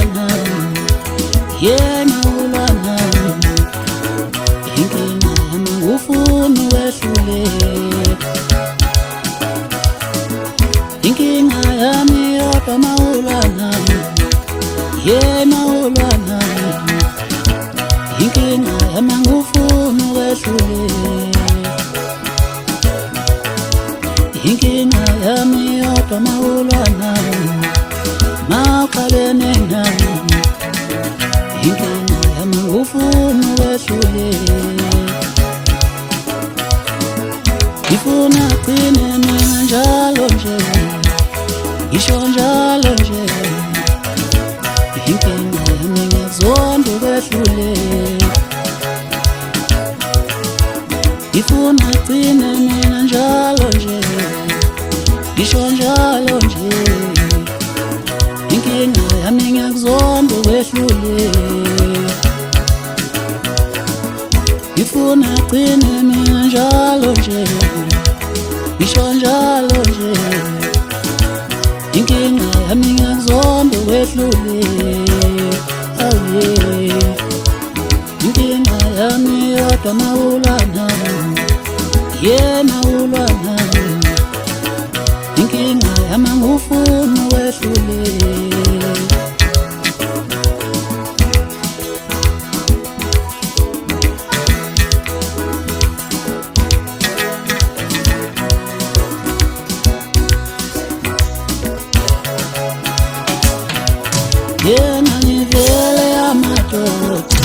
ulwana yena ulwana inkinga yami ngufuna wehlule inkinga yami yodwa mawulwana yena ulwana inkinga yami ngufuna wehlule inkinga yami yodwa mawulwana maqalene nami inkinga yami ngufuna wehlule ngifuna qine mina njalo nje ngisho njalo nje inkinga yami ngizonda wehlule ngifuna qine mina njalo nje ngisho njalo nje inkinga yami ngiyakuzonda wehlule ngifuna qine mina njalo nje ngisho njalo nje inkinga yami ngiyakuzonda wehlule awe inkinga yami yodwa mawulwana yena ulwana inkinga yami ngufuna wehlule yena ngivele amadoda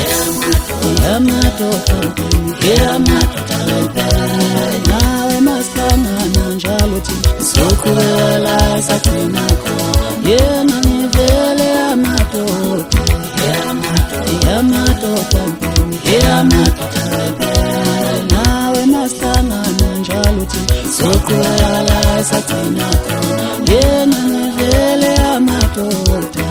nawe masihlangana njalo thina sokhwela sagcina khona yena ngivele amadoda nawe masihlangana njalo thina sokhwela sagcina khona yena ngivele amadoda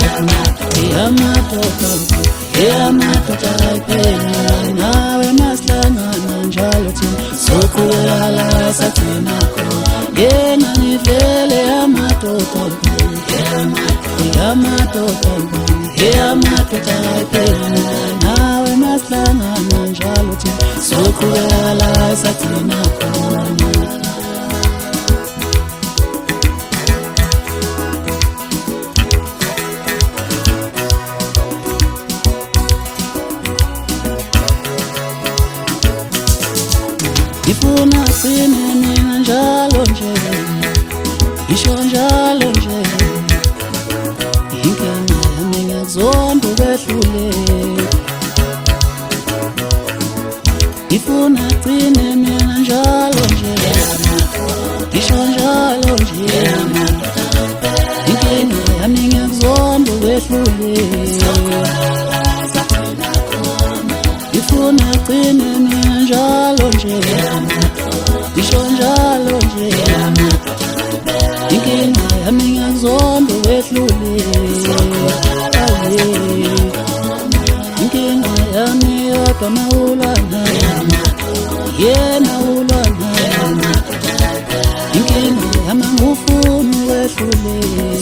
nawe masihlangana njalo thina sokhwela sagcina khona yena ngivele amadoda nawe masihlangana njalo thina sokhwela sagcina khona ngifuna qine mina njalo nje ngisho njalo nje inkinga yami ngiyakuzonda wehlule ngifuna qine mina njalo nje ngisho njalo nje inkinga yami ngiyakuzonda wehlule ngifuna qine mina njalo nje ngisho njalo nje inkinga yami ngiyakuzonda wehlule inkinga yami yodwa mawulwana yena ulwana inkinga yami ngufuna wehlule